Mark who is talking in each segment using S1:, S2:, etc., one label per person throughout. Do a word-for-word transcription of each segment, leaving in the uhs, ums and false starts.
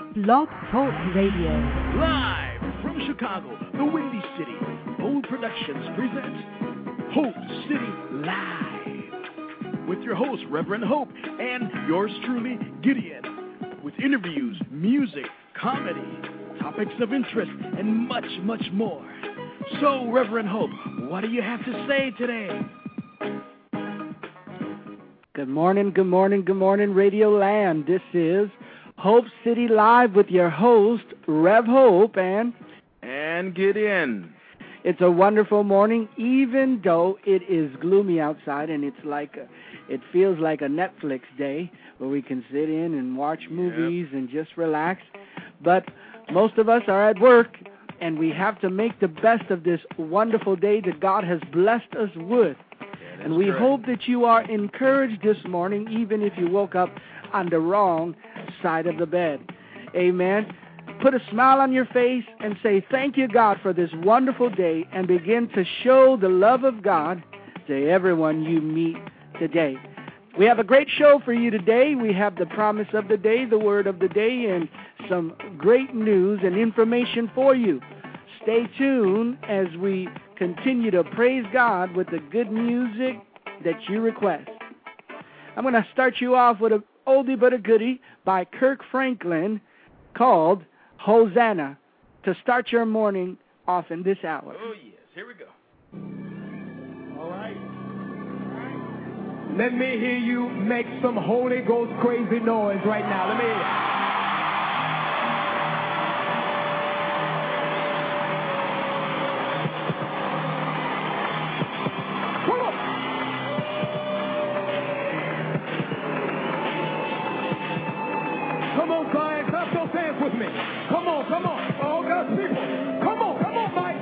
S1: Blog Talk Radio.
S2: Live from Chicago, the Windy City, Bold Productions presents Hope City Live. With your host, Reverend Hope, and yours truly, Gideon. With interviews, music, comedy, topics of interest, and much, much more. So, Reverend Hope, what do you have to say today?
S3: Good morning, good morning, good morning, Radio Land. This is Hope City Live with your host, Rev Hope, and...
S2: And Gideon.
S3: It's a wonderful morning, even though it is gloomy outside, and it's like a, it feels like a Netflix day where we can sit in and watch movies yep. and just relax. But most of us are at work, and we have to make the best of this wonderful day that God has blessed us with. Yeah, and we correct. hope that you are encouraged this morning, even if you woke up on the wrong side of the bed. Amen. Put a smile on your face and say, thank you, God, for this wonderful day, and begin to show the love of God to everyone you meet today. We have a great show for you today. We have the promise of the day, the word of the day, and some great news and information for you. Stay tuned as we continue to praise God with the good music that you request. I'm going to start you off with an oldie but a goodie by Kirk Franklin called Hosanna to start your morning off in this hour.
S2: Oh, yes. Here we go.
S4: All right. Let me hear you make some Holy Ghost crazy noise right now. Let me hear you. With me. Come on, come on. All God's people. Come on, come on, Mike.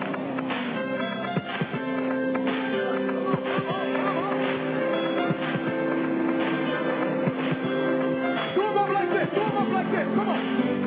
S4: Do them up like this. Do them up like this. Come on.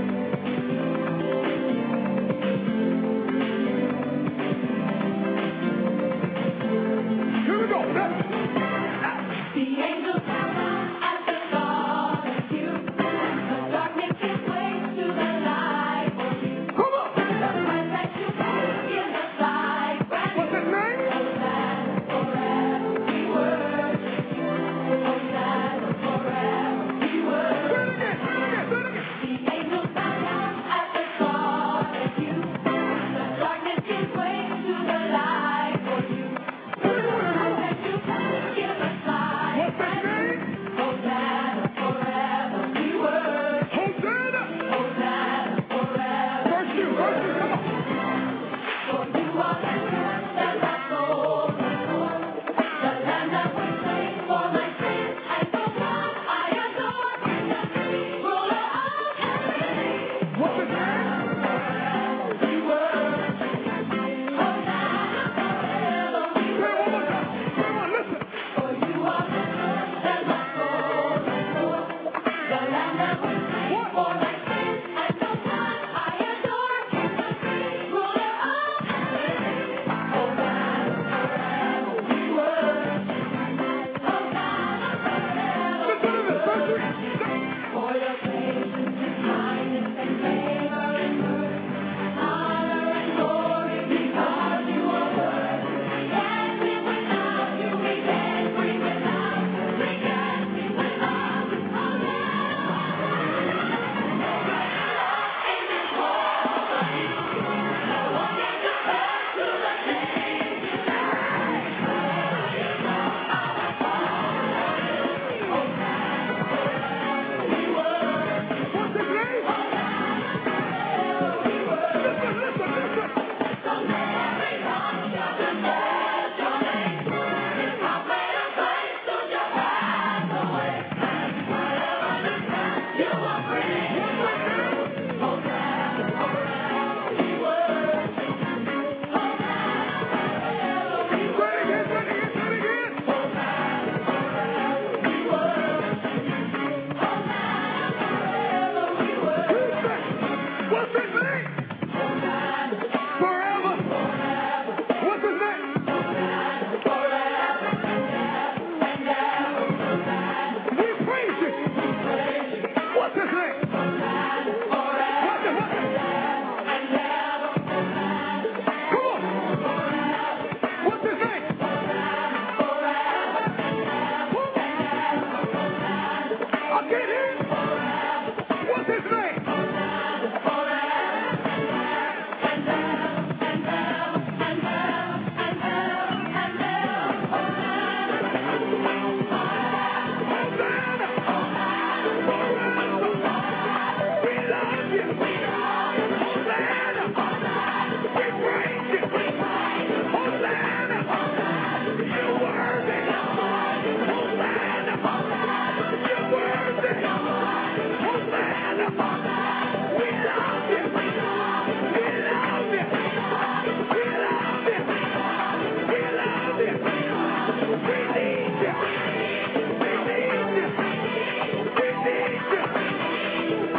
S4: Here we go.
S5: The angels have come at the thought of you. The darkness is way to the light for you.
S4: Come on.
S5: The price that you pay in the sight.
S4: What's his name?
S5: Hosanna forever we worship you. Hosanna forever we worship you. The angels bow down at the thought of you. The darkness is way to the light for you. The price that you pay in the sight.
S4: What's his name?
S5: Hosanna forever we worship.
S4: Hosanna.
S5: Hosanna forever.
S4: Verse two. Verse two. Come on.
S5: For you are the Lamb that my soul adores. The Lamb that was slain for my sins, and so now I adore. King of kings, ruler of heaven.
S4: What's his name?
S5: We worship you. Hosanna forever we
S4: Say it one more
S5: worship.
S4: time. Come on, listen.
S5: For you are the Lamb that my soul adores. The Lamb that was slain for my sins, and so now I adore. King of kings, ruler of heaven. Hosanna forever we worship. Hosanna forever.
S4: Listen to this. Verse three.
S5: For your patience and kindness and favor and mercy, honor and glory because you are worthy. We can't live without you, we can't breathe without you, we can't sing without you.
S4: What's his name? Listen, listen, listen. Say it again, say it again, say it again. What's his name? Forever. What's his name? We praise you. What's his name?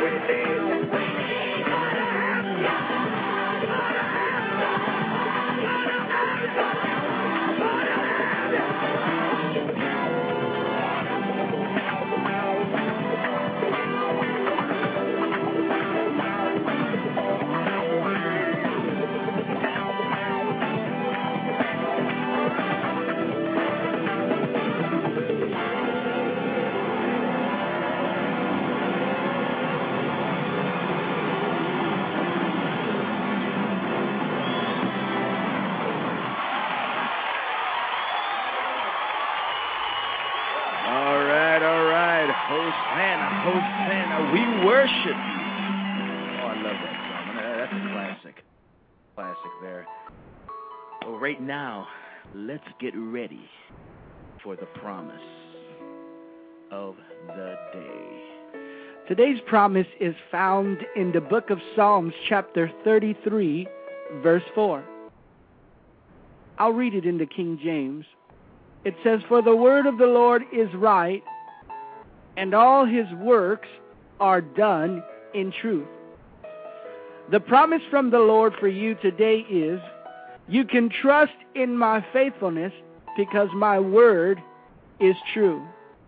S2: Hosanna, Hosanna, we worship you. Oh, I love that song. That's a classic. Classic there. Well, right now, let's get ready for the promise of the day.
S3: Today's promise is found in the book of Psalms, chapter thirty-three, verse four. I'll read it in the King James. It says, "For the word of the Lord is right, and all his works are done in truth." The promise from the Lord for you today is, you can trust in my faithfulness because my word is true.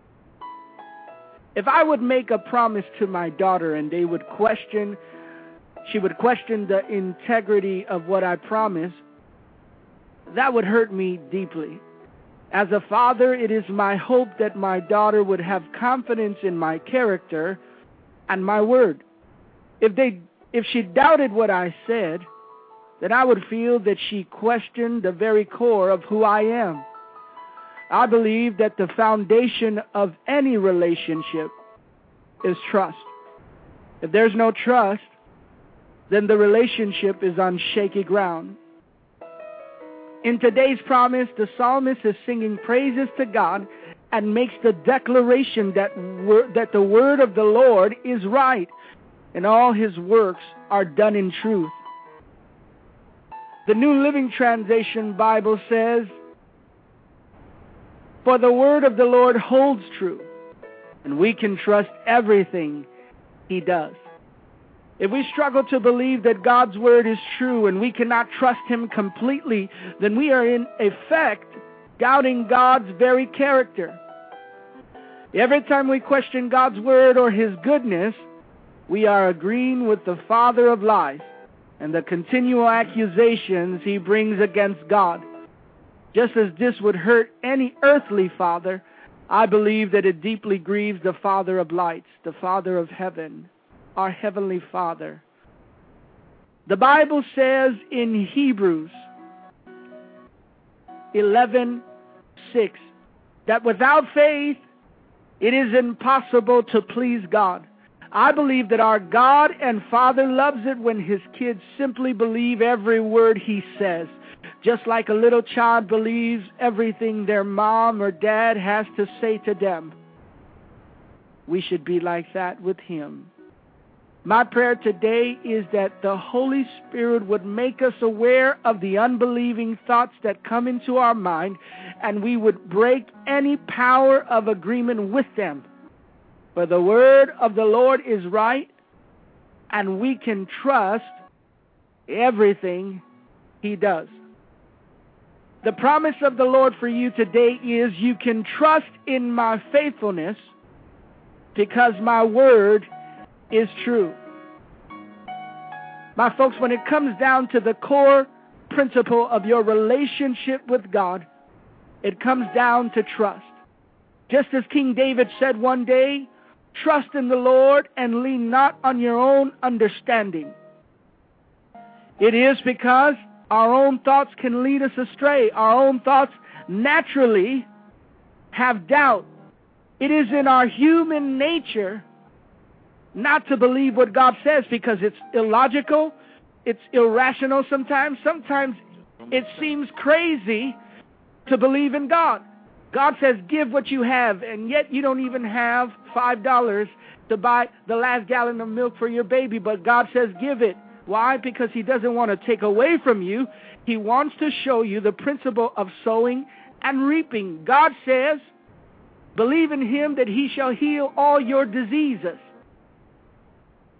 S3: If I would make a promise to my daughter and they would question, she would question the integrity of what I promise, that would hurt me deeply. As a father, it is my hope that my daughter would have confidence in my character and my word. If they, if she doubted what I said, then I would feel that she questioned the very core of who I am. I believe that the foundation of any relationship is trust. If there's no trust, then the relationship is on shaky ground. In today's promise, the psalmist is singing praises to God and makes the declaration that, wor- that the word of the Lord is right and all his works are done in truth. The New Living Translation Bible says, "For the word of the Lord holds true, and we can trust everything he does." If we struggle to believe that God's word is true and we cannot trust him completely, then we are in effect doubting God's very character. Every time we question God's word or his goodness, we are agreeing with the father of lies and the continual accusations he brings against God. Just as this would hurt any earthly father, I believe that it deeply grieves the Father of lights, the Father of heaven, our Heavenly Father. The Bible says in Hebrews eleven six that without faith it is impossible to please God. I believe that our God and Father loves it when his kids simply believe every word he says, just like a little child believes everything their mom or dad has to say to them. We should be like that with him. My prayer today is that the Holy Spirit would make us aware of the unbelieving thoughts that come into our mind, and we would break any power of agreement with them. For the word of the Lord is right, and we can trust everything he does. The promise of the Lord for you today is, you can trust in my faithfulness because my word is true. My folks, when it comes down to the core principle of your relationship with God, it comes down to trust. Just as King David said one day, "Trust in the Lord and lean not on your own understanding." It is because our own thoughts can lead us astray. Our own thoughts naturally have doubt. It is in our human nature not to believe what God says because it's illogical, it's irrational sometimes. Sometimes it seems crazy to believe in God. God says, give what you have, and yet you don't even have five dollars to buy the last gallon of milk for your baby, but God says, give it. Why? Because he doesn't want to take away from you. He wants to show you the principle of sowing and reaping. God says, believe in him that he shall heal all your diseases.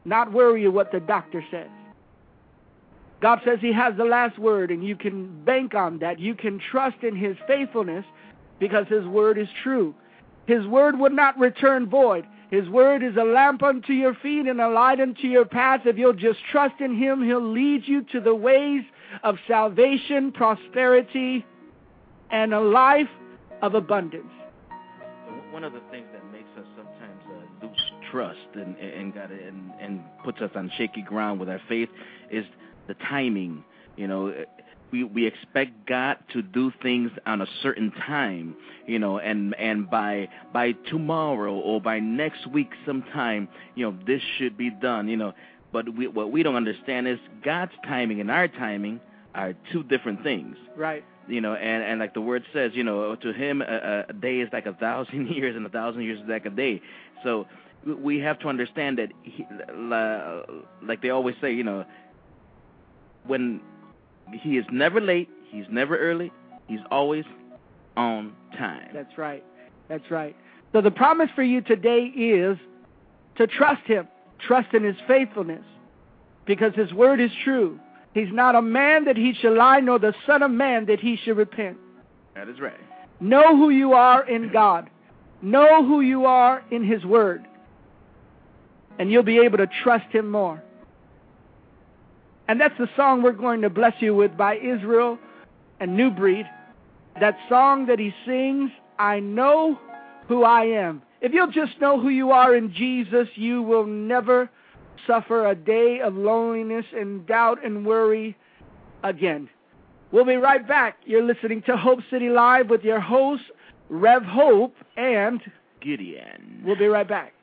S3: not worry what the doctor says. God says he has the last word, and you can bank on that. You can trust in his faithfulness because his word is true. His word would not return void. His word is a lamp unto your feet and a light unto your path. If you'll just trust in him, he'll lead you to the ways of salvation, prosperity, and a life of abundance.
S6: One of the things that makes us sometimes uh, lose trust and, and, God, and, and puts us on shaky ground with our faith is the timing. You know, we we expect God to do things on a certain time, you know, and and by by tomorrow or by next week sometime, you know, this should be done, you know. But we, what we don't understand is God's timing and our timing are two different things.
S3: Right.
S6: You know, and, and like the word says, you know, to him a, a day is like a thousand years and a thousand years is like a day. So we have to understand that, he, like they always say, you know, when he is never late, he's never early, he's always on time.
S3: That's right. That's right. So the promise for you today is to trust him, trust in his faithfulness, because his word is true. He's not a man that he shall lie, nor the son of man that he should repent.
S6: That is right.
S3: Know who you are in God. Know who you are in his word. And you'll be able to trust him more. And that's the song we're going to bless you with by Israel and New Breed. That song that he sings, I know who I am. If you'll just know who you are in Jesus, you will never suffer a day of loneliness and doubt and worry again. We'll be right back. You're listening to Hope City Live with your hosts, Rev Hope and
S6: Gideon.
S3: We'll be right back.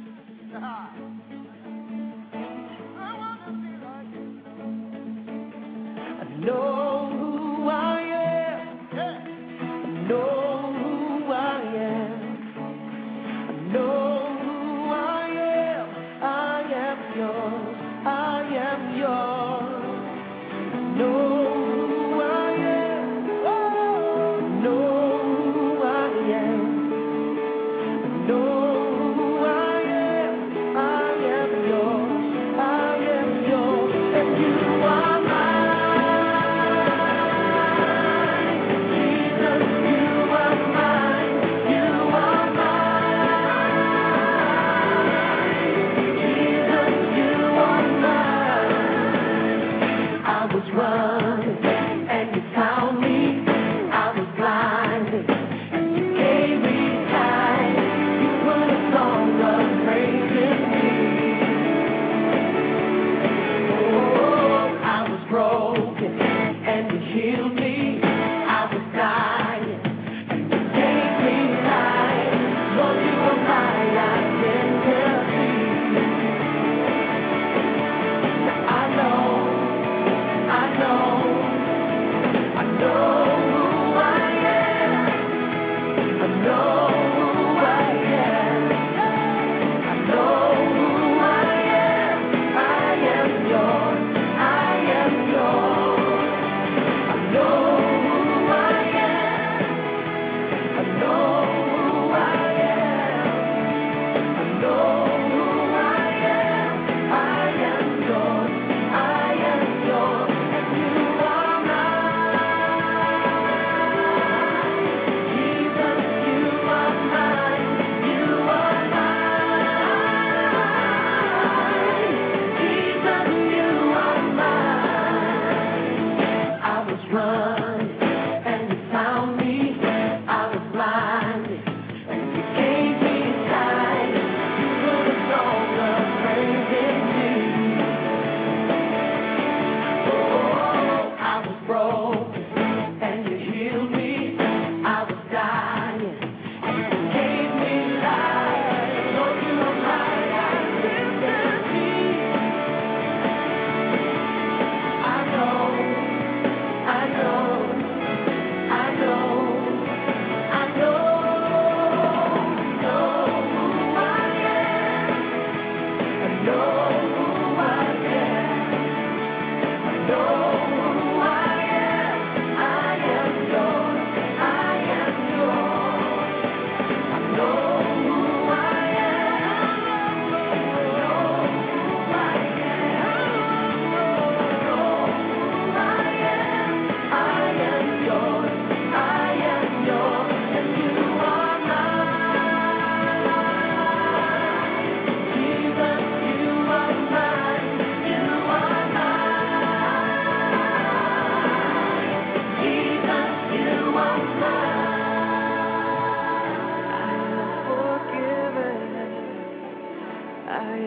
S5: I know who I am. I know who I am. I know who I am. I am yours. I am yours. I know who I am. I know who I am. I know who I am. I am yours. I am yours. And you are mine.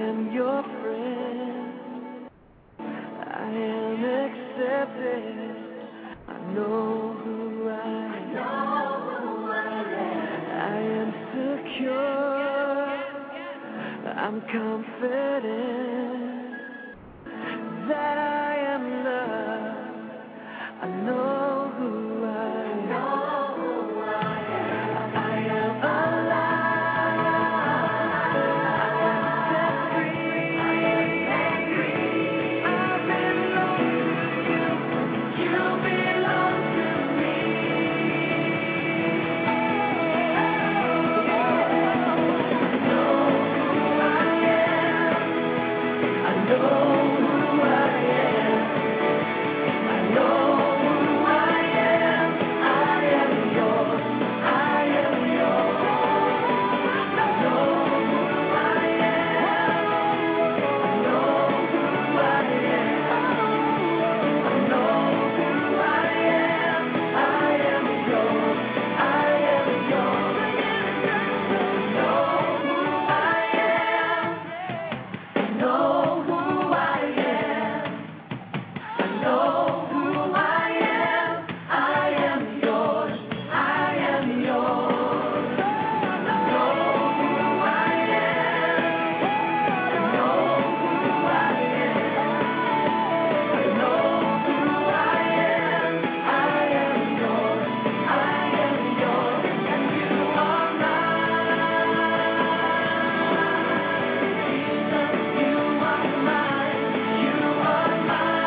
S5: am your friend. I am accepted. I know who I am. I am secure. I'm confident that I am loved. I know who I am. I am alive. I am set free. I belong to you. You belong to me. I know who I am. I know who I am. I know who I am. I am yours. I am yours. I know who I am. I know who I am. I know who I am. I am yours. I am yours. I know who I am. I know who I am. I know who I am. I am yours. I am yours. I know who I am. I know who I am. I know who I am. I am yours. I am yours. And you are mine. Jesus, you are mine. You are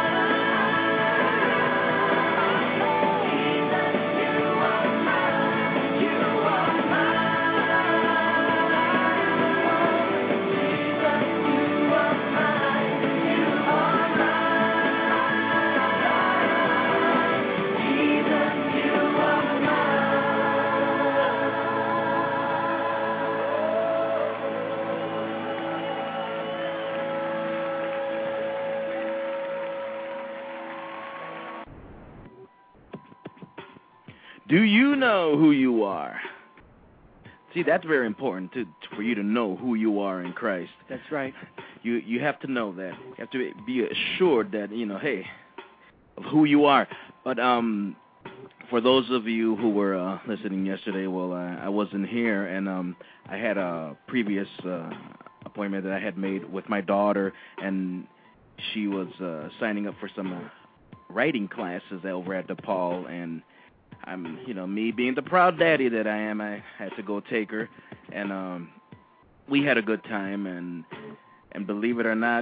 S5: mine. Jesus, you are mine. You are mine. Jesus, you are mine. You are mine. Jesus, you are
S6: Do you know who you are? See, that's very important to, for you to know who you are in Christ.
S3: That's right.
S6: You you have to know that. You have to be assured that, you know, hey, of who you are. But um, for those of you who were uh, listening yesterday, well, uh, I wasn't here, and um, I had a previous uh, appointment that I had made with my daughter, and she was uh, signing up for some uh, writing classes over at DePaul, and I'm, you know, me being the proud daddy that I am, I had to go take her, and um, we had a good time, and and believe it or not,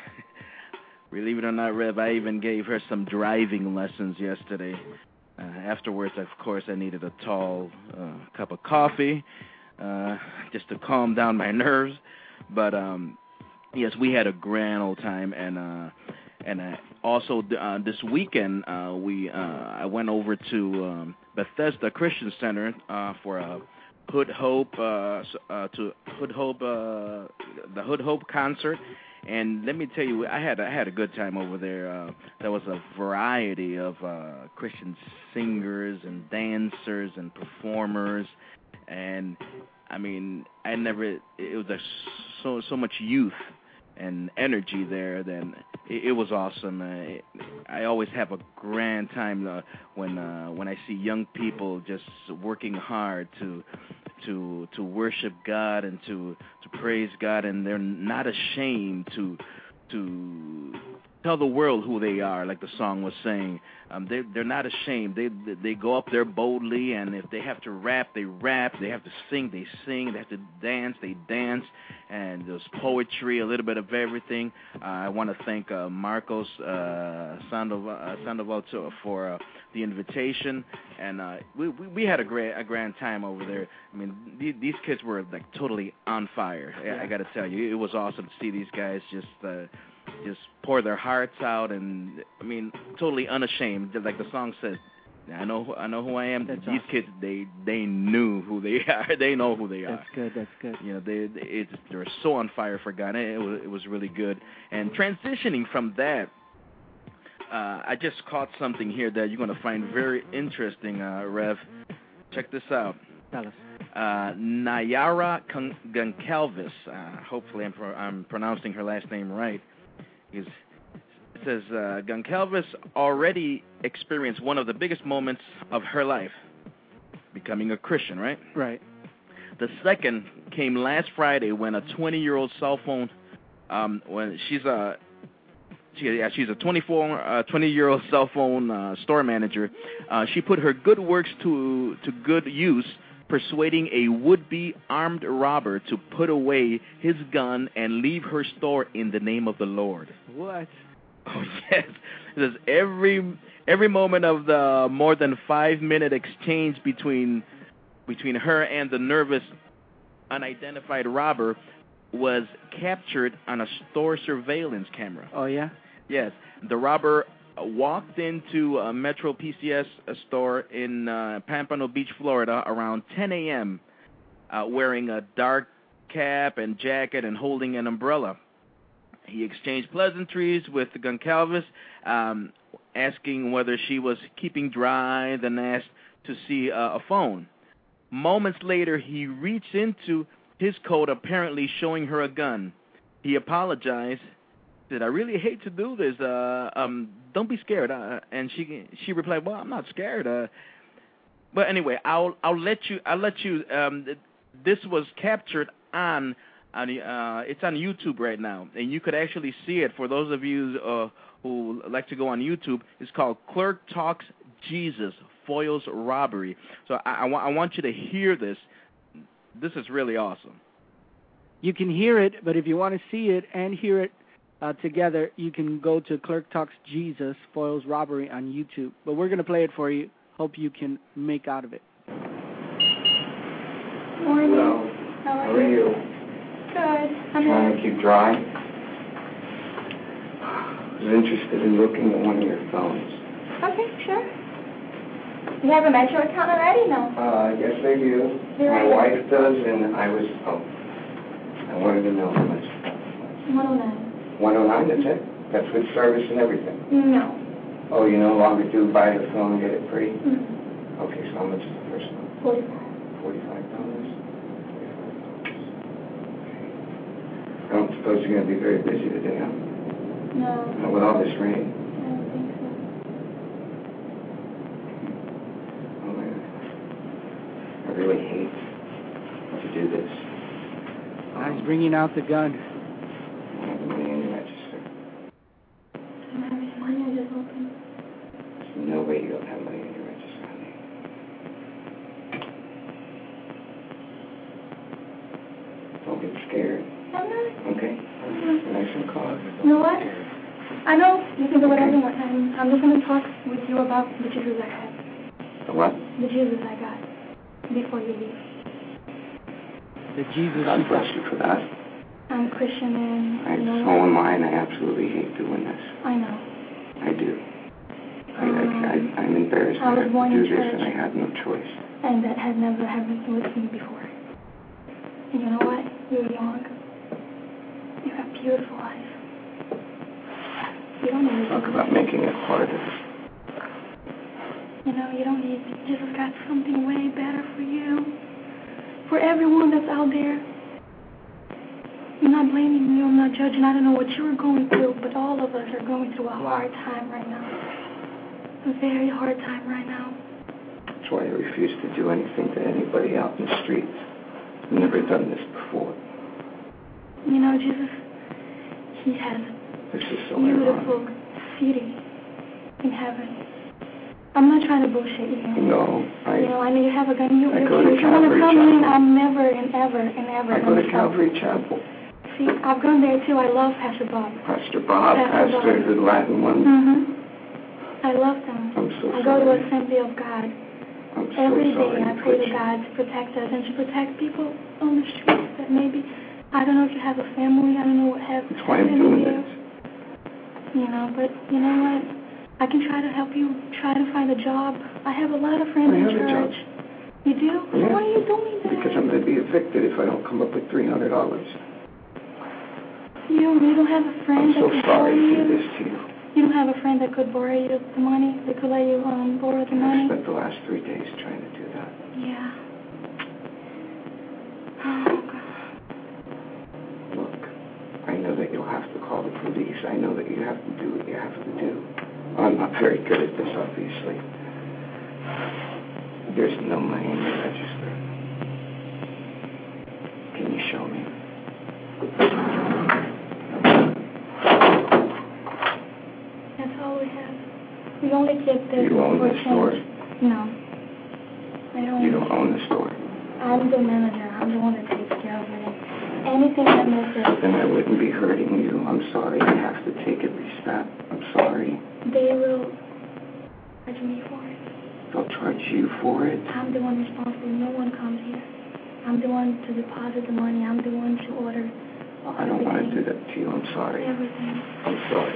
S6: believe it or not, Rev, I even gave her some driving lessons yesterday. Uh, afterwards, of course, I needed a tall uh, cup of coffee uh, just to calm down my nerves, but um, yes, we had a grand old time, and uh, and uh, also uh, this weekend uh, we uh, I went over to um, Bethesda Christian Center uh, for a Hood Hope uh, uh, to Hood Hope uh, the Hood Hope concert, and let me tell you, I had I had a good time over there. Uh, there was a variety of uh, Christian singers and dancers and performers, and I mean, I never it was a, so so much youth and energy there, then it, it was awesome. Uh, it, I always have a grand time uh, when uh, when I see young people just working hard to to to worship God and to to praise God, and they're not ashamed to to tell the world who they are, like the song was saying. Um, they they're not ashamed. They they go up there boldly, and if they have to rap, they rap. They have to sing, they sing. They have to dance, they dance. And there's poetry, a little bit of everything. Uh, I want to thank uh, Marcos uh, Sandoval, uh, Sandoval to, for uh, the invitation, and uh, we, we we had a great a grand time over there. I mean, th- these kids were like totally on fire. I, I got to tell you, it was awesome to see these guys just. Uh, just pour their hearts out, and I mean, totally unashamed. Like the song says, I know, I know who I am.
S3: That's
S6: These
S3: awesome.
S6: kids, they they knew who they are. They know who they are.
S3: That's good. That's good.
S6: You know, they it's they're so on fire for God. It was it was really good. And transitioning from that, uh, I just caught something here that you're going to find very interesting, uh, Rev. Check this out.
S3: Tell us.
S6: uh, Nayara Goncalves. Uh, hopefully, I'm, pro- I'm pronouncing her last name right. Is It says uh, Goncalves already experienced one of the biggest moments of her life, becoming a Christian, right?
S3: Right.
S6: The second came last Friday when a twenty-year-old cell phone, um, when she's a, she, yeah, she's a twenty-four, uh, twenty-year-old cell phone uh, store manager. Uh, she put her good works to to good use, persuading a would-be armed robber to put away his gun and leave her store in the name of the Lord.
S3: What?
S6: Oh, yes. It says every every moment of the more than five-minute exchange between between her and the nervous, unidentified robber was captured on a store surveillance camera.
S3: Oh, yeah?
S6: Yes. The robber walked into a Metro P C S store in uh, Pampano Beach, Florida, around ten a.m., uh, wearing a dark cap and jacket and holding an umbrella. He exchanged pleasantries with Goncalves, um, asking whether she was keeping dry, then asked to see uh, a phone. Moments later, he reached into his coat, apparently showing her a gun. He apologized, said, "I really hate to do this. Uh, um, don't be scared." Uh, and she she replied, "Well, I'm not scared." Uh, but anyway, I'll I'll let you I'll let you. Um, this was captured on. On, uh, it's on YouTube right now, and you could actually see it. For those of you uh, who like to go on YouTube, it's called Clerk Talks Jesus, Foils Robbery. So I, I, wa- I want you to hear this. This is really awesome.
S3: You can hear it, but if you want to see it and hear it uh, together, you can go to Clerk Talks Jesus, Foils Robbery on YouTube. But we're going to play it for you. Hope you can make out of it.
S7: Morning.
S8: Hello.
S7: How are,
S8: How are
S7: you?
S8: you?
S7: Good. I'm
S8: Trying
S7: here.
S8: to keep dry. I was interested in looking at one of your phones.
S7: Okay, sure. You have a Metro account already? No.
S8: Uh, yes, I do.
S7: You're
S8: My
S7: right.
S8: wife does, and I was, oh, I wanted to know how much.
S7: one oh nine.
S8: one oh nine, that's it? That's with service and everything?
S7: No.
S8: Oh, you no longer do buy the phone and get it free?
S7: Mm-hmm.
S8: Okay, so how much is the first one?
S7: forty-five.
S8: forty-five dollars. I don't suppose you're going to be very busy today, huh?
S7: No.
S8: Not with all this rain.
S7: I don't think so.
S8: Oh, man. I really hate to do this.
S3: Now he's bringing out the gun.
S8: I don't have the money in your register.
S7: I don't have any money. I just opened.
S8: There's no way you don't have money in your register, honey. Don't get scared.
S7: I'm not.
S8: Okay? Nice and calm.
S7: You know what? I know you can do whatever you want. I'm, I'm just going to talk with you about the Jesus I had.
S8: The what?
S7: The Jesus I got before you leave.
S3: The Jesus
S8: God
S3: you
S8: bless
S3: got.
S8: you for that.
S7: I'm Christian and,
S8: I,
S7: you know
S8: so am I, and I absolutely hate doing this.
S7: I know.
S8: I do. I, I,
S7: Um,
S8: I, I'm embarrassed
S7: I
S8: I
S7: was
S8: have
S7: born
S8: to do
S7: in
S8: this,
S7: church.
S8: and I had no choice.
S7: And that has never happened with me before. And you know what? You're young. You have beautiful eyes. You don't need
S8: Talk about making it harder.
S7: You know, you don't need, Jesus got something way better for you. For everyone that's out there. I'm not blaming you, I'm not judging. I don't know what you were going through, but all of us are going through a hard time right now. A very hard time right now.
S8: That's why I refuse to do anything to anybody out in the streets. I've never done this before.
S7: You know, Jesus, He has
S8: This is so
S7: a beautiful
S8: ironic.
S7: city in heaven. I'm not trying to bullshit you.
S8: No, I,
S7: You know, I know you have a gun. You,
S8: I
S7: if
S8: go
S7: you,
S8: to
S7: if you want to
S8: Calvary
S7: come in,
S8: Chapel.
S7: I'm never and ever and ever
S8: I go
S7: gonna
S8: to
S7: come.
S8: Calvary Chapel.
S7: See, I've gone there too. I love Pastor Bob.
S8: Pastor Bob,
S7: Pastor
S8: Pastor,
S7: Bob.
S8: the Latin one.
S7: Mm-hmm. I love them.
S8: I'm so
S7: I go to
S8: sorry.
S7: Assembly of God.
S8: I'm so
S7: Every
S8: sorry
S7: day I
S8: to
S7: pray
S8: put
S7: to
S8: you-
S7: God to protect us and to protect people on the streets that maybe, I don't know if you have a family, I don't know what have
S8: That's why I'm
S7: happened
S8: doing
S7: to you.
S8: this.
S7: You know, but you know what? I can try to help you try to find a job. I have a lot of friends
S8: I
S7: in
S8: have a job.
S7: church. You do? So
S8: Yeah.
S7: why are you doing that?
S8: Because I'm going to be evicted if I don't come up with three hundred dollars.
S7: You don't, you don't have a friend
S8: I'm
S7: that
S8: so
S7: could
S8: sorry
S7: borrow
S8: to do
S7: you?
S8: this to you.
S7: You don't have a friend that could borrow you the money? That could let you um, borrow the
S8: I
S7: money?
S8: spent the last three days trying to do that.
S7: Yeah.
S8: Look, I know that you'll have to call the police. I know that you have to do what you have to do. I'm not very good at this, obviously. There's no money in your register. Can you show me?
S7: That's all we have. We only keep this
S8: You own
S7: for
S8: the store?
S7: change. No. I don't.
S8: You don't own the store.
S7: I'm the manager. I'm the one that takes care of it. Anything that misses,
S8: Then I wouldn't be hurting you. I'm sorry. I have to take at least that. I'm sorry.
S7: they will charge me for it.
S8: They'll charge you for it.
S7: I'm the one responsible. No one comes here. I'm the one to deposit the money. I'm the one to order all
S8: I don't want to do
S7: everything.
S8: that to you. I'm sorry.
S7: Everything.
S8: I'm sorry.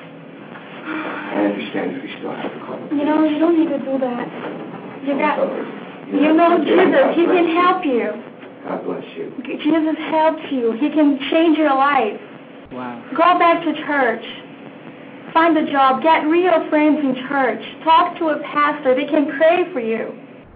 S8: I understand if you still have to call the
S7: You know, you don't need to do that. You
S8: I'm
S7: got,
S8: sorry.
S7: you know Jesus. He can help you.
S8: God bless you.
S7: Jesus helps you. He can change your life.
S3: Wow.
S7: Go back to church. Find a job. Get real friends in church. Talk to a pastor. They can pray for you.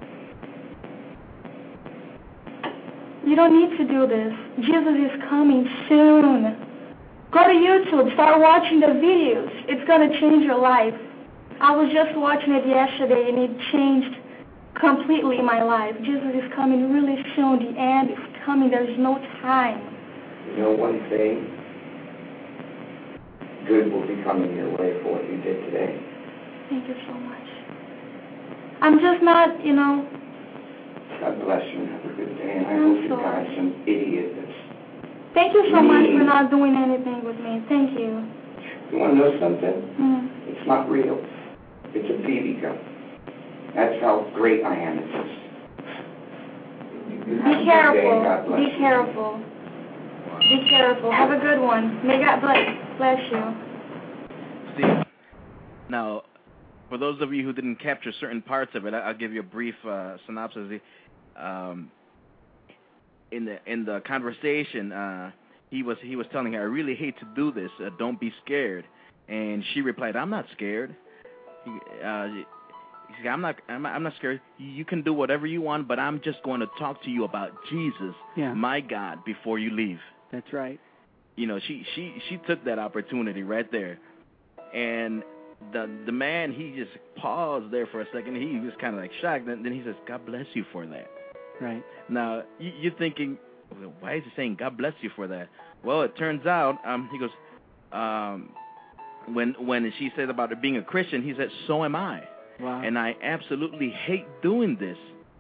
S7: You don't need to do this. Jesus is coming soon. Go to YouTube. Start watching the videos. It's going to change your life. I was just watching it yesterday, and it changed completely my life. Jesus is coming really soon. The end is coming. There's no time.
S8: You know one thing? Good will be coming your way for what you did today.
S7: Thank you so much. I'm just not, you know.
S8: God bless you and have a good day. And I
S7: I'm
S8: hope you
S7: sorry.
S8: guys some idiot that's...
S7: Thank you so much for not doing anything with me. Thank you.
S8: You want to know something?
S7: Mm.
S8: It's not real. It's a B B gun. That's how great I am at this. You have a
S7: Be
S8: good day,
S7: careful.
S8: God bless
S7: Be
S8: you.
S7: careful. Be careful. Have a good one. May God bless, bless you.
S6: See, now, for those of you who didn't capture certain parts of it, I- I'll give you a brief uh, synopsis. Um, in the in the conversation, uh, he was he was telling her, "I really hate to do this. Uh, don't be scared." And she replied, "I'm not scared." He, uh, he said, I'm not I'm not, I'm not scared. You can do whatever you want, but I'm just going to talk to you about Jesus,
S3: Yeah.
S6: my God, before you leave.
S3: That's right.
S6: You know, she she she took that opportunity right there, and the the man, he just paused there for a second. He was kind of like shocked, and then he says, "God bless you for that."
S3: Right.
S6: Now you, you're thinking, well, why is he saying God bless you for that? Well, it turns out, um, he goes, um, when when she said about it being a Christian, he said, "So am I."
S3: Wow.
S6: And I absolutely hate doing this.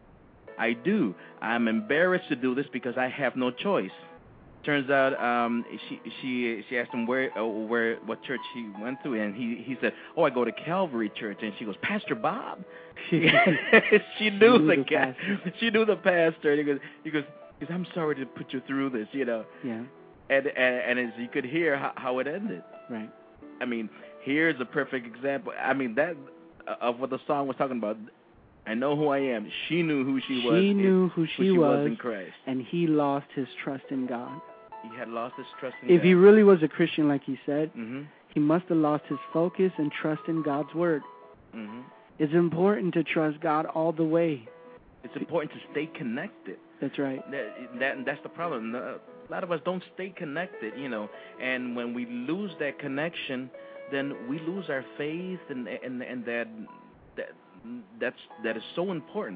S6: I do. I'm embarrassed to do this because I have no choice. Turns out, um, she she she asked him where uh, where what church he went to, and he he said, "Oh, I go to Calvary Church." And she goes, "Pastor Bob." she knew
S3: She knew
S6: the,
S3: the
S6: guy.
S3: pastor.
S6: She knew the pastor. And he goes, he goes, he goes, "I'm sorry to put you through this," you know.
S3: Yeah.
S6: And and, and as you could hear how, how it ended.
S3: Right.
S6: I mean, here's a perfect example. I mean, that uh, of what the song was talking about. I know who I am. She knew who she,
S3: She
S6: was.
S3: knew who she,
S6: who she
S3: was,
S6: was in Christ.
S3: and he lost his trust in God.
S6: He had lost his trust in
S3: If
S6: God.
S3: he really was a Christian, like he said,
S6: hmm
S3: he must have lost his focus and trust in God's word.
S6: hmm
S3: It's important to trust God all the way.
S6: It's important to stay connected.
S3: That's right.
S6: That, that that's the problem. A lot of us don't stay connected, you know. And when we lose that connection, then we lose our faith, and and and that that that's that is so important.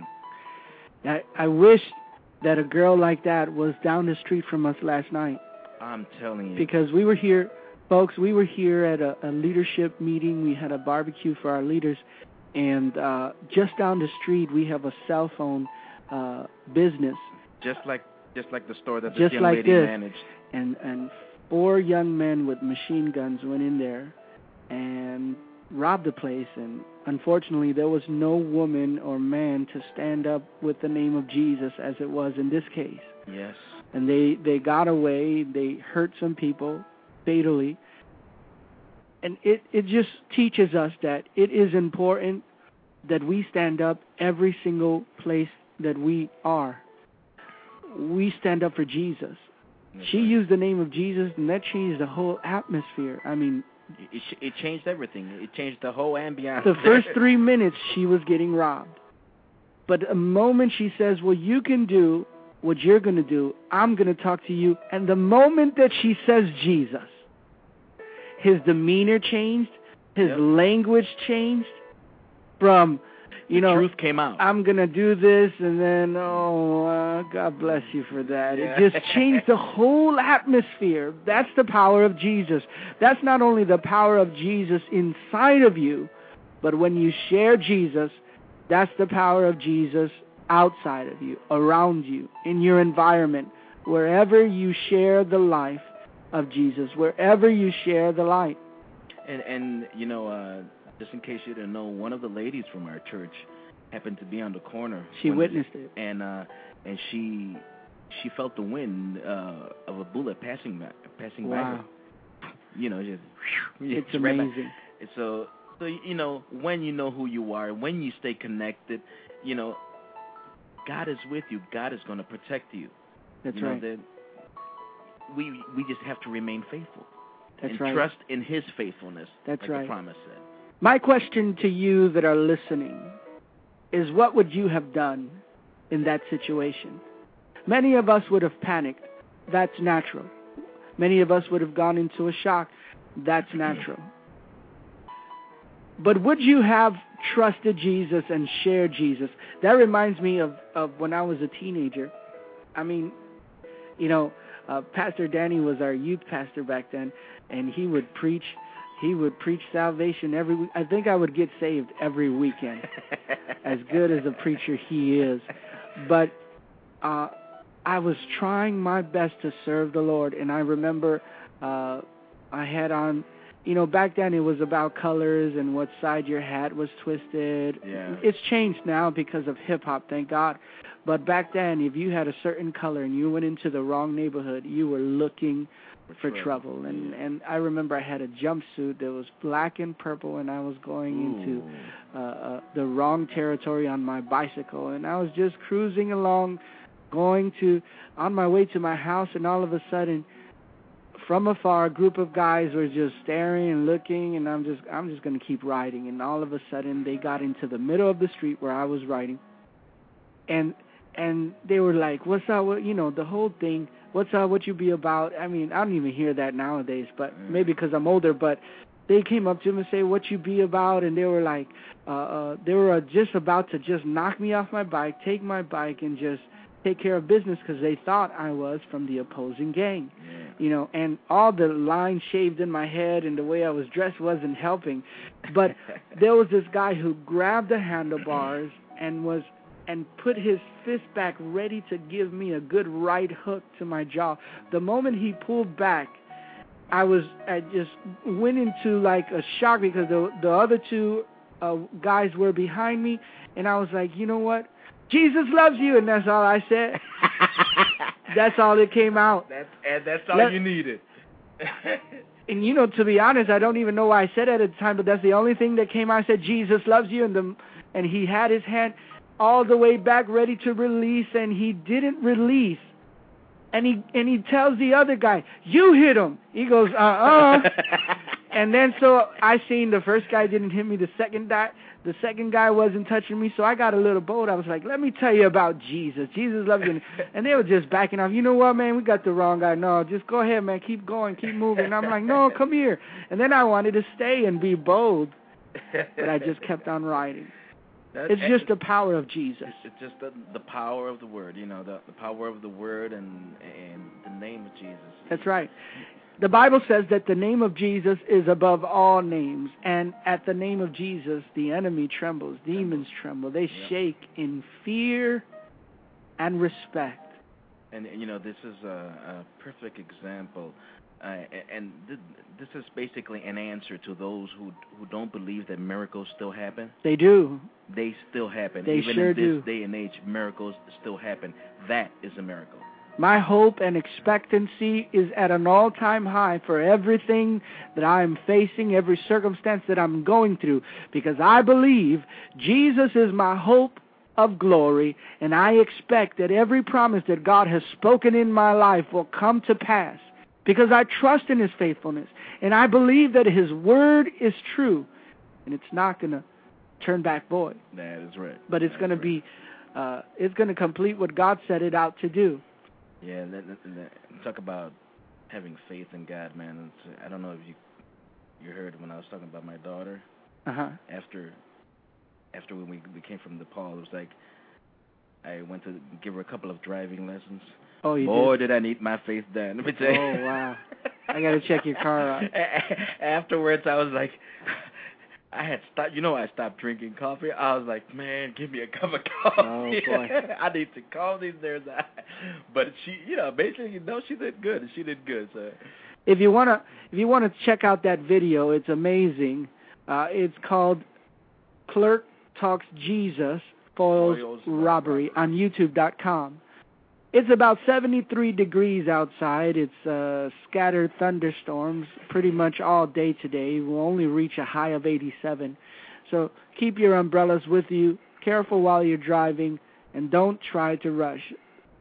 S3: I, I wish that a girl like that was down the street from us last night.
S6: I'm telling you.
S3: Because we were here, folks, we were here at a, a leadership meeting. We had a barbecue for our leaders. And uh, just down the street, we have a cell phone uh, business.
S6: Just like just like the store that this
S3: Just
S6: young
S3: like
S6: lady
S3: this.
S6: managed.
S3: And, and four young men with machine guns went in there and robbed the place. And unfortunately, there was no woman or man to stand up with the name of Jesus as it was in this case.
S6: Yes.
S3: And they, they got away. They hurt some people fatally. And it, it just teaches us that it is important that we stand up every single place that we are. We stand up for Jesus.
S6: That's
S3: She
S6: right.
S3: used the name of Jesus, and that changed the whole atmosphere. I mean,
S6: It, it changed everything. It changed the whole ambiance.
S3: the first three minutes she was getting robbed. But the moment she says, well, you can do what you're going to do, I'm going to talk to you. And the moment that she says Jesus, his demeanor changed, his
S6: Yep.
S3: language changed from, you
S6: the
S3: know,
S6: truth came out.
S3: I'm going to do this, and then, oh, uh, God bless you for that.
S6: Yeah.
S3: It just changed the whole atmosphere. That's the power of Jesus. That's not only the power of Jesus inside of you, but when you share Jesus, that's the power of Jesus outside of you, around you, in your environment, wherever you share the life of Jesus, wherever you share the light.
S6: And, and you know, uh, just in case you didn't know, one of the ladies from our church happened to be on the corner.
S3: She
S6: when
S3: witnessed
S6: the,
S3: it.
S6: And uh, and she she felt the wind uh, of a bullet passing by, passing by
S3: Wow.
S6: her. You know, just
S3: It's
S6: just right by.
S3: amazing.
S6: And so, so, you know, when you know who you are, when you stay connected, you know, God is with you. God is going to protect you.
S3: That's
S6: you know,
S3: right.
S6: That we we just have to remain faithful.
S3: That's
S6: and
S3: right.
S6: trust in His faithfulness.
S3: That's
S6: like
S3: right.
S6: the promise said.
S3: My question to you that are listening is, what would you have done in that situation? Many of us would have panicked. That's natural. Many of us would have gone into a shock. That's natural. But would you have trusted Jesus and shared Jesus? That reminds me of, of when I was a teenager. I mean, you know, uh, Pastor Danny was our youth pastor back then, and he would preach He would preach salvation every week. I think I would get saved every weekend, as good as a preacher he is. But uh, I was trying my best to serve the Lord, and I remember uh, I had on, you know, back then it was about colors and what side your hat was twisted.
S6: Yeah.
S3: It's changed now because of hip-hop, thank God. But back then, if you had a certain color and you went into the wrong neighborhood, you were looking for
S6: trouble.
S3: trouble. And and I remember I had a jumpsuit that was black and purple, and I was going
S6: Ooh.
S3: into uh, uh, the wrong territory on my bicycle, and I was just cruising along, going to on my way to my house, and all of a sudden, from afar, a group of guys were just staring and looking, and I'm just I'm just going to keep riding, and all of a sudden they got into the middle of the street where I was riding, and and they were like, "What's up?" What, you know, the whole thing. What's up? What you be about? I mean, I don't even hear that nowadays, but
S6: Mm.
S3: maybe because I'm older. But they came up to him and say, "What you be about?" And they were like, uh, uh, they were just about to just knock me off my bike, take my bike, and just take care of business because they thought I was from the opposing gang.
S6: Yeah.
S3: You know, and all the lines shaved in my head and the way I was dressed wasn't helping. But there was this guy who grabbed the handlebars and was and put his fist back ready to give me a good right hook to my jaw. The moment he pulled back, I was I just went into like a shock because the the other two uh, guys were behind me, and I was like, you know what? Jesus loves you, and that's all I said. That's all that came out.
S6: That's and that's all
S3: Let-
S6: you needed.
S3: And you know, to be honest, I don't even know why I said it at the time, but that's the only thing that came out. I said, Jesus loves you, and the and he had his hand all the way back ready to release, and he didn't release. And he and he tells the other guy, you hit him. He goes, uh-uh. And then so I seen the first guy didn't hit me. The second guy, the second guy wasn't touching me. So I got a little bold. I was like, let me tell you about Jesus. Jesus loves you. And they were just backing off. You know what, man? We got the wrong guy. No, just go ahead, man. Keep going. Keep moving. And I'm like, no, come here. And then I wanted to stay and be bold, but I just kept on riding.
S6: That-
S3: It's just the power of Jesus.
S6: It's just the, the power of the word, you know, the, the power of the word and and the name of Jesus.
S3: That's right. The Bible says that the name of Jesus is above all names, and at the name of Jesus, the enemy trembles, demons tremble. They
S6: Yep.
S3: shake in fear and respect.
S6: And, you know, this is a, a perfect example. Uh, and th- this is basically an answer to those who who don't believe that miracles still happen.
S3: They do.
S6: They still happen.
S3: They
S6: Even
S3: sure
S6: in this
S3: do.
S6: day and age, miracles still happen. That is a miracle.
S3: My hope and expectancy is at an all-time high for everything that I am facing, every circumstance that I'm going through, because I believe Jesus is my hope of glory, and I expect that every promise that God has spoken in my life will come to pass, because I trust in His faithfulness, and I believe that His word is true, and it's not going to turn back void,
S6: That is right.
S3: but it's
S6: That
S3: going to
S6: is
S3: be uh, it's going to complete what God set it out to do.
S6: Yeah, let, let, let, talk about having faith in God, man. It's, I don't know if you you heard when I was talking about my daughter.
S3: Uh-huh.
S6: After after when we, we came from Nepal, it was like I went to give her a couple of driving lessons.
S3: Oh, you
S6: Boy,
S3: did?
S6: did I need my faith then. Let me tell you.
S3: Oh, wow. I got to check your car out.
S6: Afterwards, I was like, I had stopped, you know, I stopped drinking coffee. I was like, man, give me a cup of coffee.
S3: Oh, boy.
S6: I need to calm these nerves down. But she, you know, basically, you know, she did good. She did good. So.
S3: If you want to if you want to check out that video, it's amazing. Uh, it's called Clerk Talks Jesus, Foils,
S6: Foils
S3: Robbery on YouTube dot com. It's about seventy-three degrees outside. It's uh, scattered thunderstorms pretty much all day today. We'll only reach a high of eighty-seven. So keep your umbrellas with you. Careful while you're driving, and don't try to rush.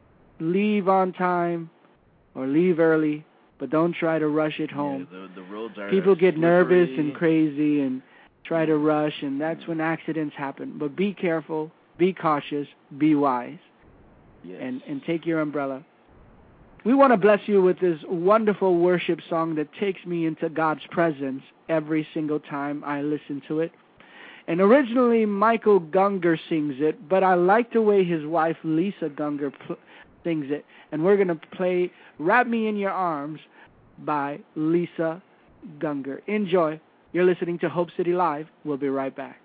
S3: Leave on time or leave early, but don't try to rush it home.
S6: Yeah, the, the roads are
S3: People get
S6: slippery.
S3: nervous and crazy and try to rush, and that's when accidents happen. But be careful, be cautious, be wise.
S6: Yes.
S3: And, and take your umbrella. We want to bless you with this wonderful worship song that takes me into God's presence every single time I listen to it. And originally Michael Gungor sings it, but I like the way his wife Lisa Gungor pl- sings it. And we're going to play Wrap Me in Your Arms by Lisa Gungor. Enjoy. You're listening to Hope City Live. We'll be right back.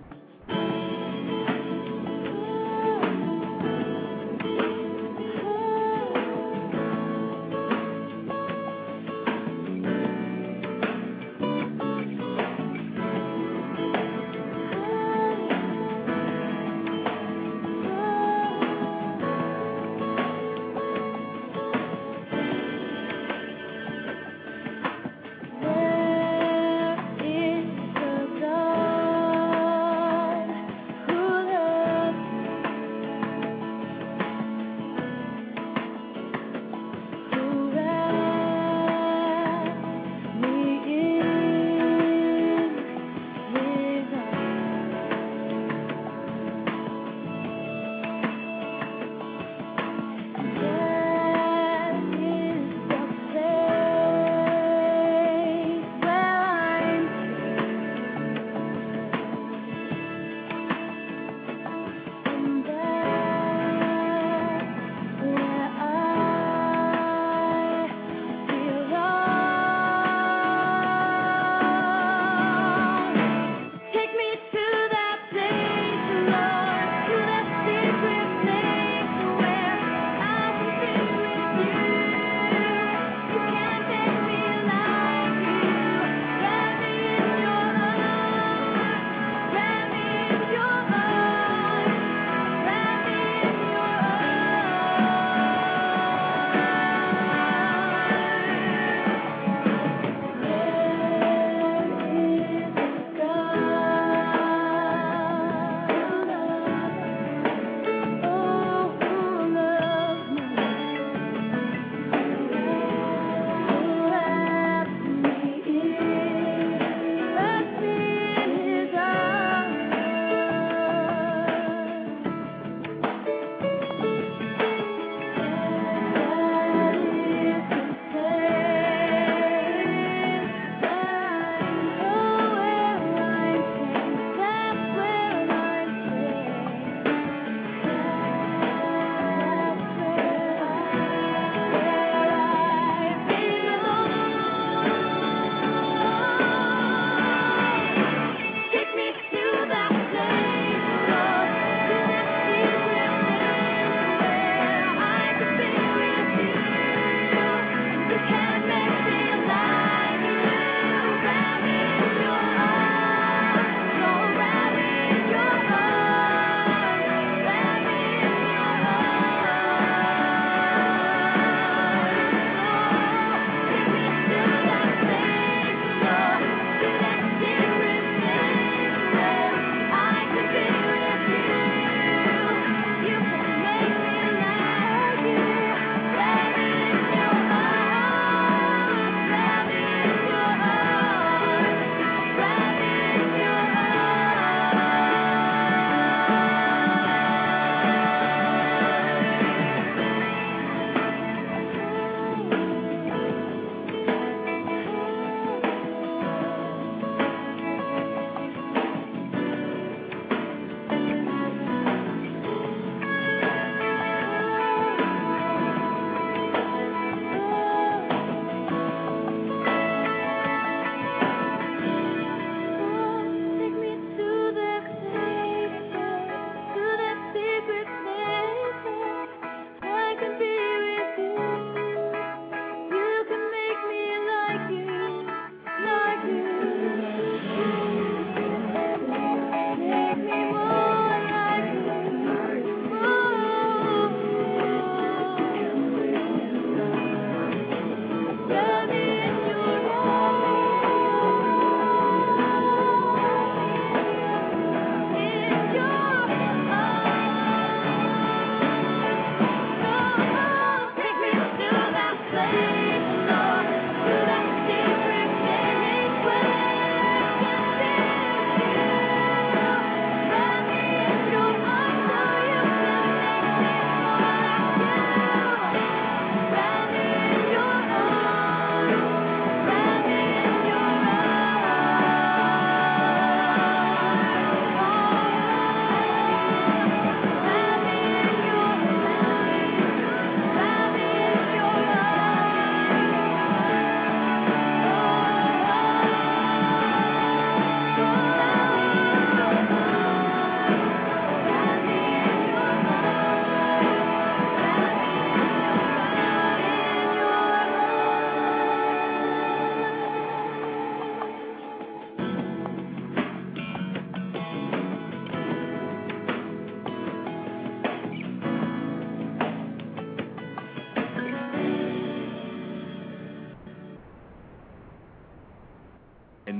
S5: Oh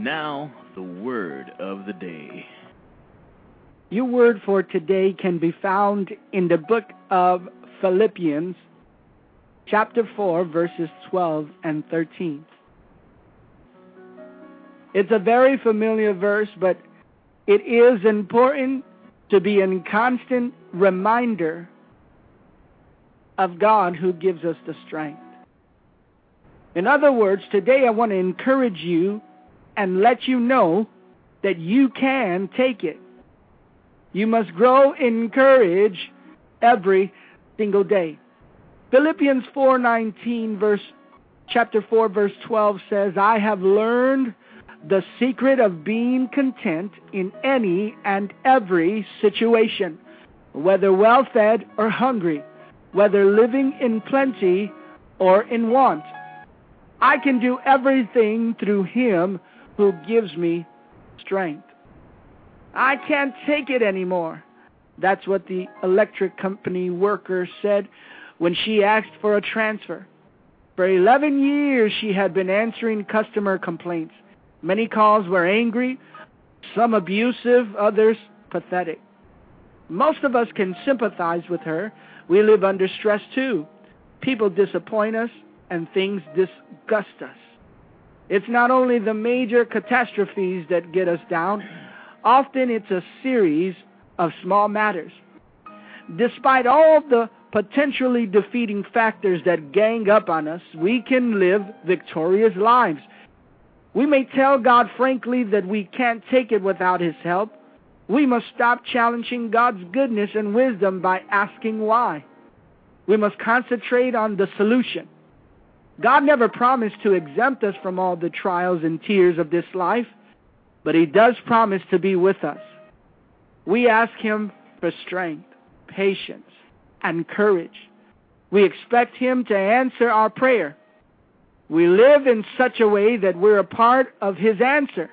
S6: And now, the word of the day.
S3: Your word for today can be found in the book of Philippians, chapter four, verses twelve and thirteen. It's a very familiar verse, but it is important to be in constant reminder of God who gives us the strength. In other words, today I want to encourage you and let you know that you can take it. You must grow in courage every single day. Philippians four nineteen, verse chapter four, verse twelve says, I have learned the secret of being content in any and every situation, whether well-fed or hungry, whether living in plenty or in want. I can do everything through Him who gives me strength. I can't take it anymore. That's what the electric company worker said when she asked for a transfer. For eleven years, she had been answering customer complaints. Many calls were angry, some abusive, others pathetic. Most of us can sympathize with her. We live under stress too. People disappoint us and things disgust us. It's not only the major catastrophes that get us down. Often it's a series of small matters. Despite all the potentially defeating factors that gang up on us, we can live victorious lives. We may tell God frankly that we can't take it without His help. We must stop challenging God's goodness and wisdom by asking why. We must concentrate on the solution. God never promised to exempt us from all the trials and tears of this life, but He does promise to be with us. We ask Him for strength, patience, and courage. We expect Him to answer our prayer. We live in such a way that we're a part of His answer.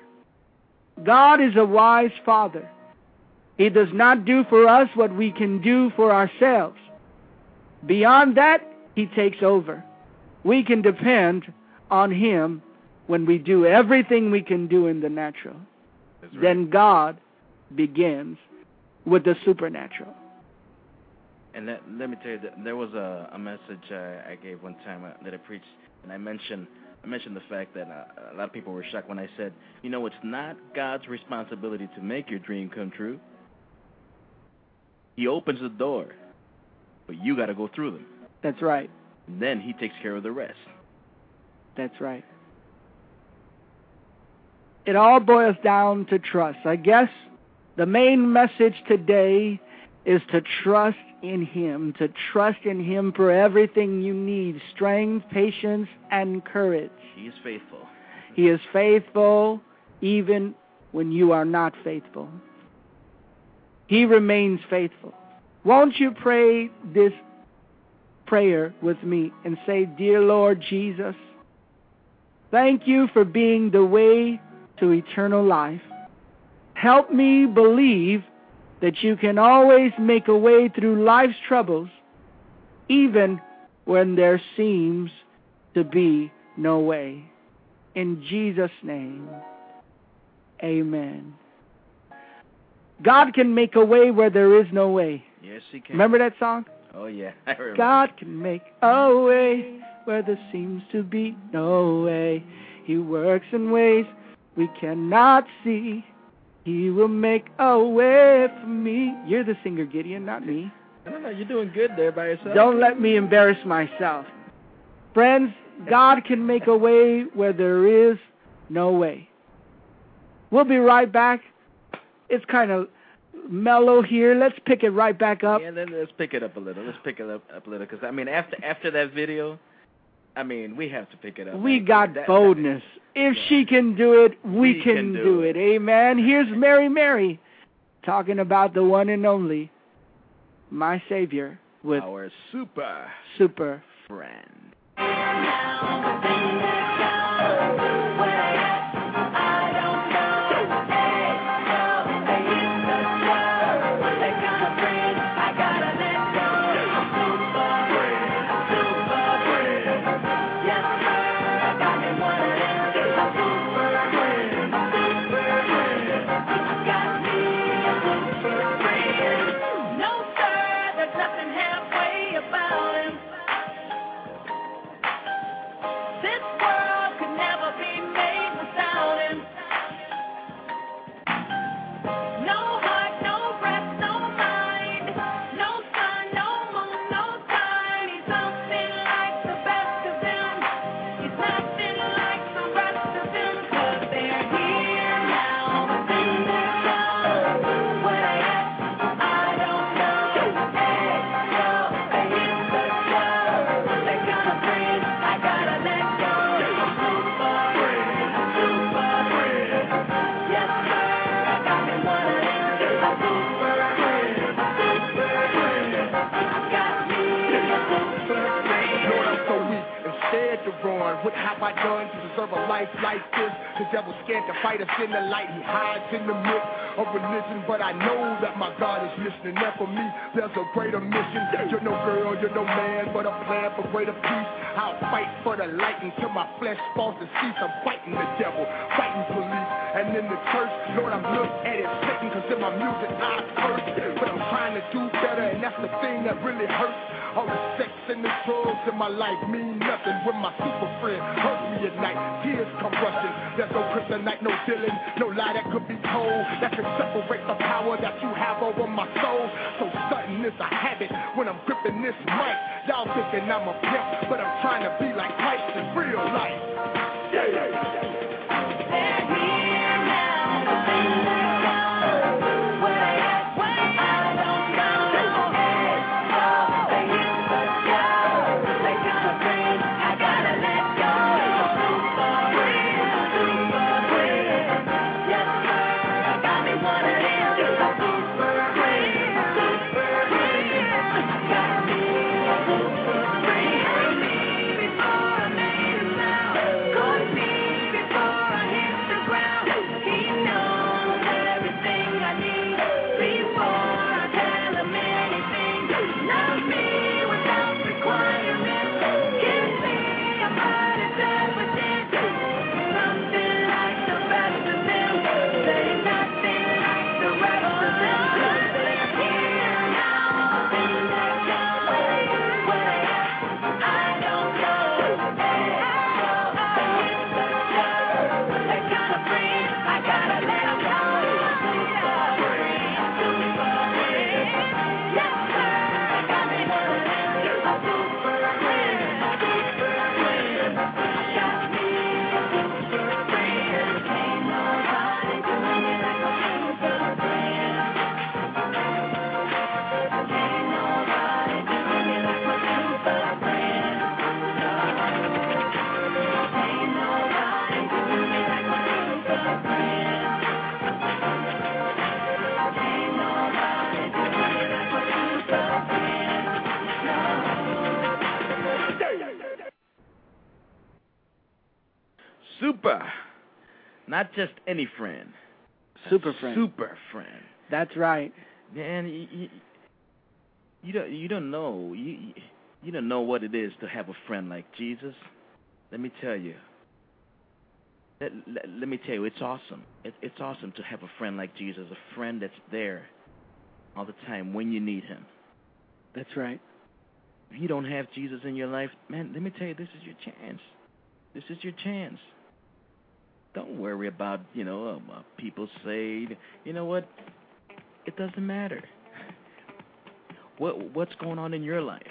S3: God is a wise Father. He does not do for us what we can do for ourselves. Beyond that, He takes over. We can depend on Him when we do everything we can do in the natural. That's right. Then God begins with the supernatural.
S6: And that, let me tell you, that there was a, a message I, I gave one time uh, that I preached, and I mentioned I mentioned the fact that uh, a lot of people were shocked when I said, you know, it's not God's responsibility to make your dream come true. He opens the door, but you got to go through them.
S3: That's right.
S6: Then He takes care of the rest.
S3: That's right. It all boils down to trust. I guess the main message today is to trust in Him, to trust in Him for everything you need, strength, patience, and courage.
S6: He is faithful.
S3: He is faithful even when you are not faithful. He remains faithful. Won't you pray this prayer with me and say, Dear Lord Jesus, thank You for being the way to eternal life. Help me believe that You can always make a way through life's troubles, even when there seems to be no way. In Jesus' name, amen. God can make a way where there is no way.
S6: Yes, He can.
S3: Remember that song?
S6: Oh, yeah. I remember.
S3: God can make a way where there seems to be no way. He works in ways we cannot see. He will make a way for me. You're the singer, Gideon, not me.
S6: I don't know. You're doing good there by yourself.
S3: Don't let me embarrass myself. Friends, God can make a way where there is no way. We'll be right back. It's kind of mellow here. Let's pick it right back up.
S6: Yeah, then let's pick it up a little. Let's pick it up, up a little. Because, I mean, after after that video, I mean, we have to pick it up.
S3: We
S6: man.
S3: got
S6: that,
S3: boldness.
S6: That,
S3: if
S6: yeah.
S3: she can do it, we,
S6: we
S3: can,
S6: can do,
S3: do
S6: it.
S3: it. Amen. Here's Mary Mary talking about the one and only, my Savior, with
S6: our super,
S3: super
S6: friend.
S4: what have I done to deserve a life like this? The devil scared to fight us in the light. He hides in the midst of religion, but I know that my God is listening. And for me, there's a greater mission. You're no girl, you're no man, but a plan for greater peace. I'll fight for the light until my flesh falls to cease. I'm fighting the devil, fighting police. And in the church, Lord, I'm looked at it Satan, cause in my music I curse. But I'm trying to do better, and that's the thing that really hurts. All the sex and the drugs in my life mean nothing when my super friend hurt me at night. Tears come rushing. There's no kryptonite, no villain, no lie that could be told that can separate the power that you have over my soul. So sudden is a habit when I'm gripping this mic. Y'all thinking I'm a pimp, but I'm trying to be like Christ in real life. Yeah, yeah, yeah. They're here now, but they let go. Where they at? Where I don't know. They hit the show. They gonna bring. I gotta let go. It's a super real, super real. Yes, sir. I got me one of them. It's a super real, super real. I got me a super real. Me before I made a sound. Caught me before I hit the ground. He knows everything I need before I tell him anything. Love me without requirement. Give me a heart attack with it. Something like the rest of them. Say nothing like the rest of them. They're here now, but they let go. Where they at? I don't know. Hey, oh, they hit the show. They're gonna bring. I gotta let them go. Super real, super real. Yes, sir. They got me one of them. A super real, super real. I got me a super real. Ain't nobody do me like a super real. Ain't nobody do me like a super real. Ain't nobody do me like a super real. Ain't nobody do me like a super real.
S6: Super. Not just any friend.
S3: Super friend.
S6: Super friend.
S3: That's right.
S6: Man, you, you, you don't you don't know you you- you don't know what it is to have a friend like Jesus. Let me tell you. Let, let, let me tell you, it's awesome. It, it's awesome to have a friend like Jesus, a friend that's there all the time when you need him.
S3: That's right.
S6: If you don't have Jesus in your life, man, let me tell you, this is your chance. This is your chance. Don't worry about, you know, uh, uh, people say, you know what? It doesn't matter. What what's going on in your life?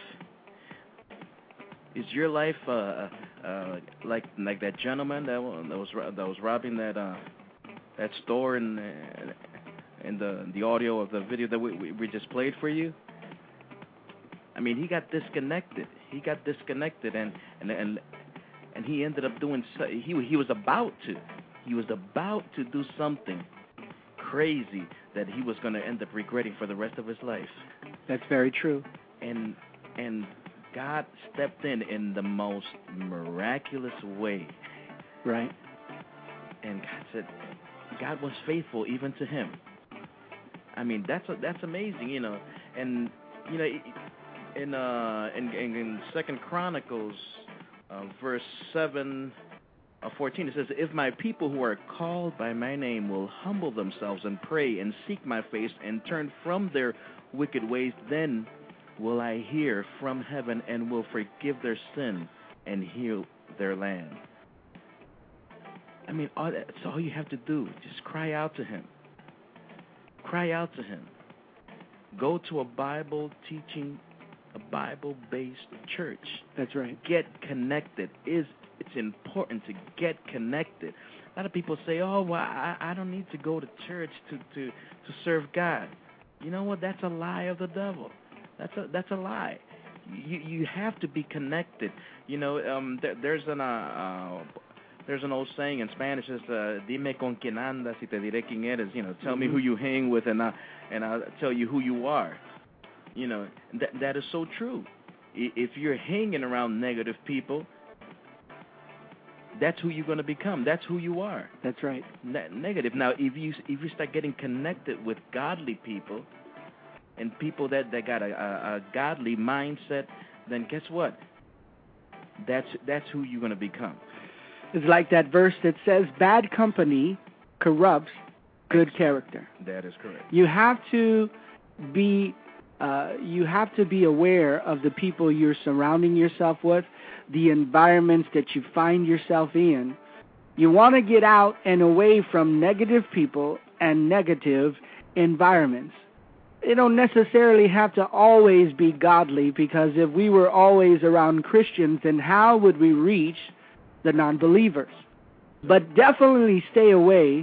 S6: Is your life uh, uh, like like that gentleman that was that was, that was robbing that uh, that store in uh, in the the audio of the video that we, we we just played for you? I mean, he got disconnected. He got disconnected, and and and, and he ended up doing. So, he he was about to. He was about to do something crazy that he was going to end up regretting for the rest of his life.
S3: That's very true.
S6: And and God stepped in in the most miraculous way.
S3: Right.
S6: And God said, God was faithful even to him. I mean, that's a, that's amazing, you know. And you know, in uh in in, in Second Chronicles, uh, verse seven. Uh, fourteen, it says, if my people who are called by my name will humble themselves and pray and seek my face and turn from their wicked ways, then will I hear from heaven and will forgive their sin and heal their land. I mean, all, that's all you have to do. Just cry out to him. Cry out to him. Go to a Bible teaching, a Bible-based church.
S3: That's right.
S6: Get connected. Is It's important to get connected. A lot of people say, oh, well, I, I don't need to go to church to, to, to serve God. You know what? That's a lie of the devil. That's a that's a lie. You you have to be connected. You know, um, there, there's an uh, uh, there's an old saying in Spanish is uh, "Dime con quién andas y te diré quién eres." You know, tell mm-hmm. me who you hang with, and I and I'll tell you who you are. You know, that that is so true. If you're hanging around negative people, that's who you're going to become. That's who you are.
S3: That's right.
S6: Ne- negative. Now, if you if you start getting connected with godly people and people that, that got a, a, a godly mindset, then guess what? That's that's who you're going to become.
S3: It's like that verse that says, bad company corrupts good character.
S6: That is correct.
S3: You have to be uh, you have to be aware of the people you're surrounding yourself with, the environments that you find yourself in. You want to get out and away from negative people and negative environments. They don't necessarily have to always be godly, because if we were always around Christians, then how would we reach the non-believers? But definitely stay away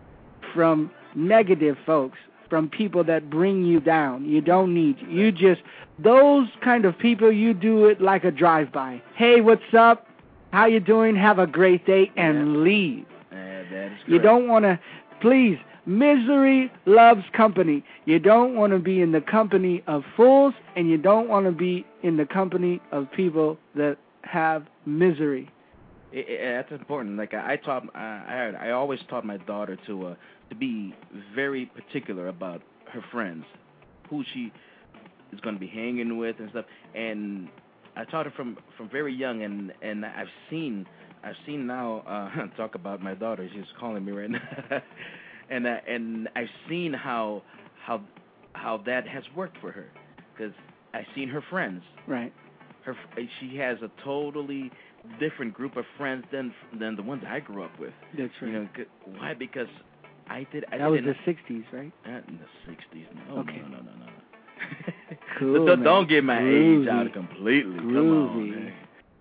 S3: from negative folks, from people that bring you down. You don't need, you just, those kind of people, you do it like a drive-by. Hey, what's up? How you doing? Have a great day, and yeah. leave.
S6: Uh, that is
S3: you don't want to, please, misery loves company. You don't want to be in the company of fools, and you don't want to be in the company of people that have misery.
S6: It, it, that's important. Like I, I taught, I, I always taught my daughter to uh, to be very particular about her friends, who she is going to be hanging with and stuff. And I taught her from, from very young, and, and I've seen I've seen now. Uh, talk about my daughter. She's calling me right now, and uh, and I've seen how how how that has worked for her, because I've seen her friends.
S3: Right.
S6: Her she has a totally different group of friends than than the ones I grew up with.
S3: That's right.
S6: You know, why? Because I did. I
S3: that was
S6: didn't,
S3: the sixties, right?
S6: Not in the sixties. No,
S3: okay.
S6: no, no, no, no.
S3: Cool,
S6: don't,
S3: man.
S6: don't get my
S3: Groovy.
S6: age out completely.
S3: Groovy.
S6: Come on, man.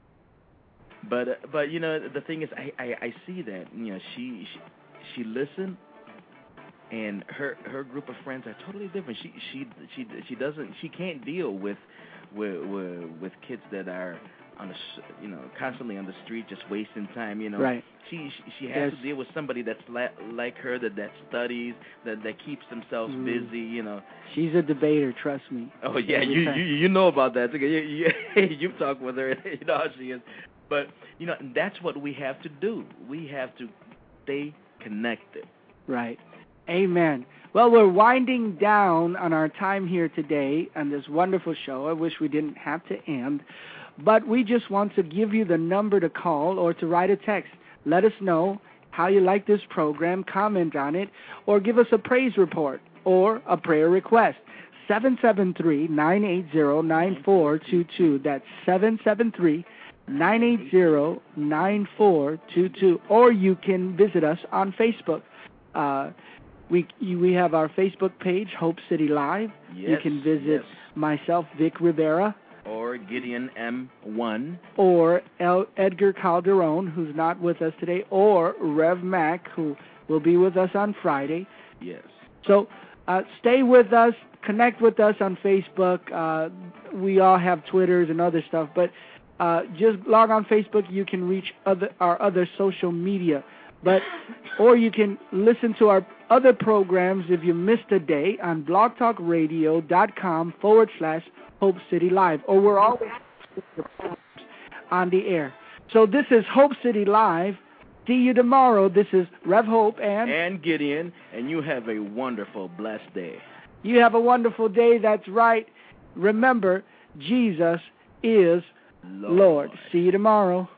S6: But uh, but you know, the thing is, I, I, I see that, you know, she she, she listened, and her her group of friends are totally different. She she she she doesn't she can't deal with with with, with kids that are on the, you know, constantly on the street just wasting time, you know.
S3: Right.
S6: She she, she has
S3: yes.
S6: to deal with somebody that's la- like her, that, that studies, that that keeps themselves mm. busy, you know.
S3: She's a debater, trust me.
S6: Oh yeah, you, you you know about that. You you you've talked with her, you know how she is. But you know, that's what we have to do. We have to stay connected.
S3: Right. Amen. Well, we're winding down on our time here today on this wonderful show. I wish we didn't have to end. But we just want to give you the number to call or to write a text. Let us know how you like this program, comment on it, or give us a praise report or a prayer request. seven seven three, nine eight zero, nine four two two. That's seven seven three, nine eight zero, nine four two two. Or you can visit us on Facebook. Uh, we we have our Facebook page, Hope City Live.
S6: Yes,
S3: you can visit
S6: yes.
S3: myself, Vic Rivera.
S6: Or Gideon M one.
S3: Or El- Edgar Calderon, who's not with us today. Or Rev Mac, who will be with us on Friday.
S6: Yes.
S3: So uh, stay with us. Connect with us on Facebook. Uh, we all have Twitters and other stuff. But uh, just log on Facebook. You can reach other our other social media. But or you can listen to our other programs if you missed a day on blogtalkradio.com forward slash Hope City Live, or we're always on the air. So this is Hope City Live. See you tomorrow. This is Rev Hope and...
S6: And Gideon, and you have a wonderful, blessed day.
S3: You have a wonderful day, that's right. Remember, Jesus is Lord. Lord. See you tomorrow.